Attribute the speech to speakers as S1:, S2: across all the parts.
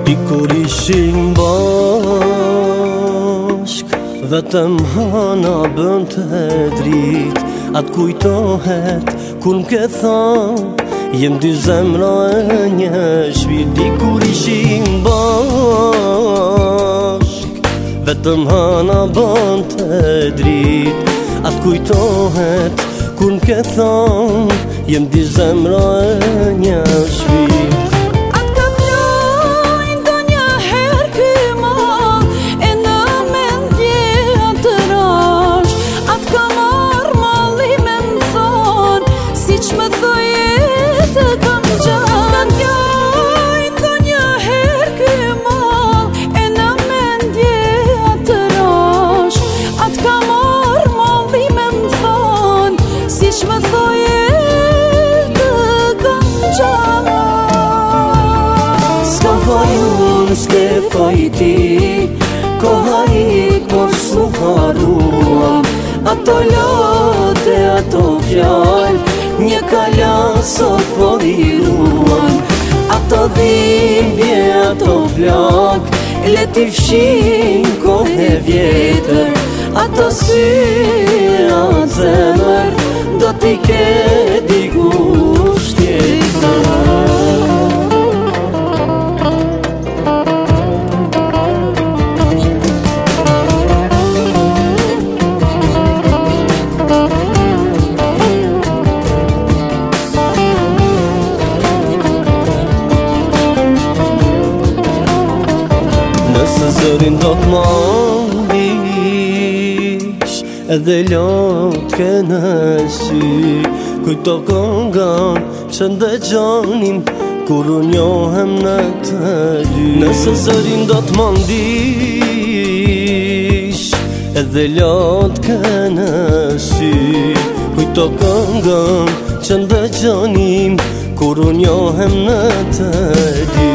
S1: Dikur ishim bashk, vetëm hana bënte drit. Atë kujtohet kur m'ke than, jem dy zemra e një shpirt. Dikur ishim bashk, vetëm hana bënte drit. Atë kujtohet kur m'ke than, jem dy zemra e një shpirt. S'ke fajti, koha ik mos s'u haruam. Ato lote, ato fjall, një kalan sot po hiruan. Ato dhimbje, ato flak, le t'i fshin kohë vjetër. Ato sy, atë zemër, do t'i ke dikush tjetër. Nëse zërin do t'mandish, edhe lot ke në sy, kujto këngan që ndëgjonim kur u njohem në të dy. Nëse zërin do t'mandish, edhe lot ke në sy, kujto këngan që ndëgjonim kur u njohem në të dy.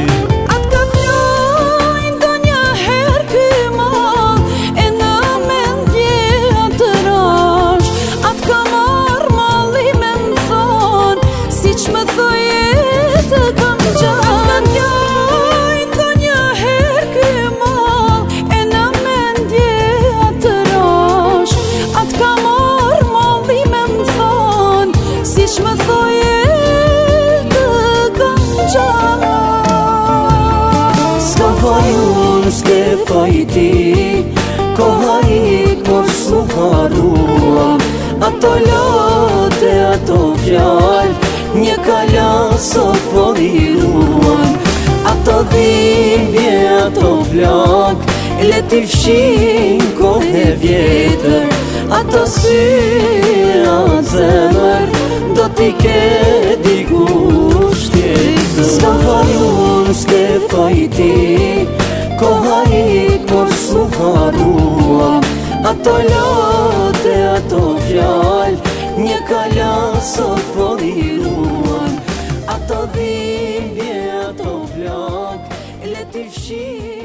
S1: S'ke fajti, koha ik mos s'u haruam. Ato lote, ato fjall, një kalan sot po hiruan. Ato dhimbje, ato flak, le t'i fshin kohë vjetër. Ato sy, atë zemër, do t'i ke dikush tjetër. S'ka fajun, s'ke fajti, koha ik mos s'u haruam. Ato lote, ato fjall, një kalan sot po hiruan. Ato dhimbje, ato flak, le t'i fshin